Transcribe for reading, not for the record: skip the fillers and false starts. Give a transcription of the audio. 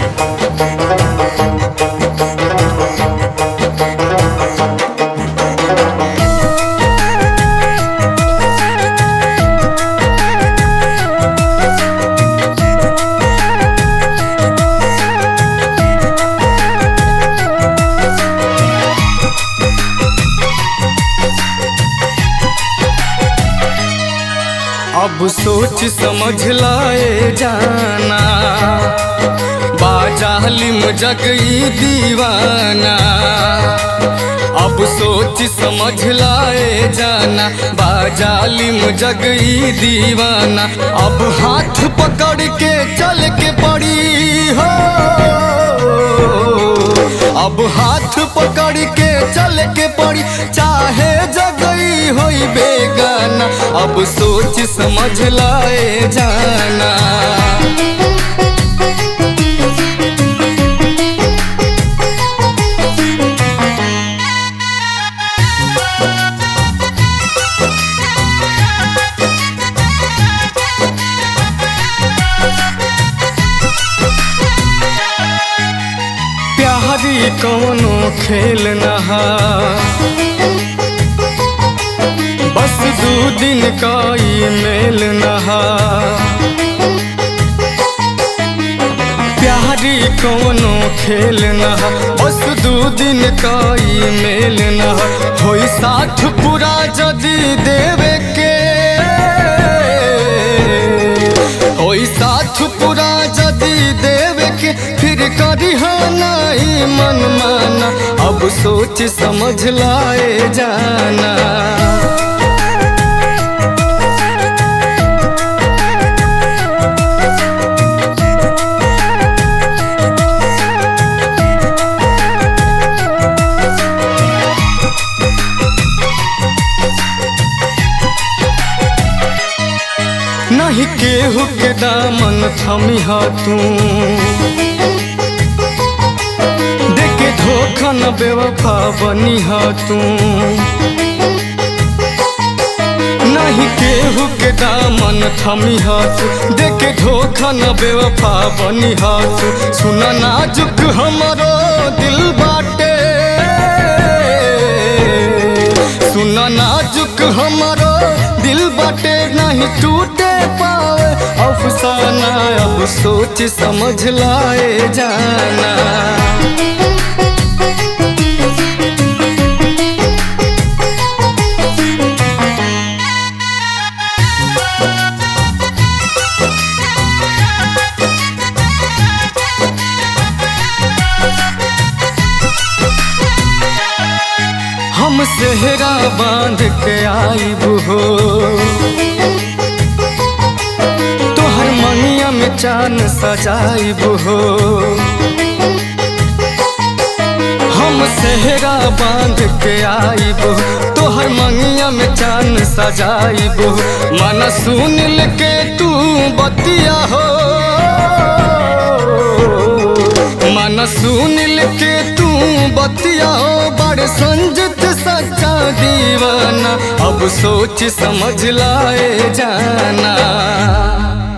अब सोच समझ लाए जाना, बाजालिम जग ई दीवाना। अब सोच समझ लाए जाना, बाजालिम जग ई दीवाना। अब हाथ पकड़ के चल के पड़ी हो, अब हाथ पकड़ के चल के पड़ी, चाहे जगई होई बेगाना। अब सोच समझ लाए जाना। प्यारी कौनो खेल नहा, बस 2 दिन का ई मेल नहा। प्यारी कौनो खेल नहा, बस 2 दिन का ई मेल नहा। होई साथ पूरा जदी देवे के, होई साथ पूरा जदी देवे के, फिर करी नहीं मन माना। अब सोच समझ लाए जाना। नहीं केहू के दामन थमिहा तू, देके धोखा न बेवफा बनिहा तू। नहीं केहू के दामन थमिहा तू, देके धोखा न बेवफा बनिहा तू। सुना नाजुक हमरो दिल बाटे, सुना नाजुक हमरो दिल बाटे, नहीं टूटे पावे अफसाना। अब सोच समझ लाए जाना। हम सेहरा बांध के आईब हो, तोहर मंगिया में चान सजाईब हो। हम सेहरा बांध के आईब हो, तोहर मंगिया में चान सजाईब हो। मन सुन के तू बतिया हो, मन सुन के तू बतिया हो। बड़ संजत सच्चा दीवाना, अब सोच समझ लाए जाना।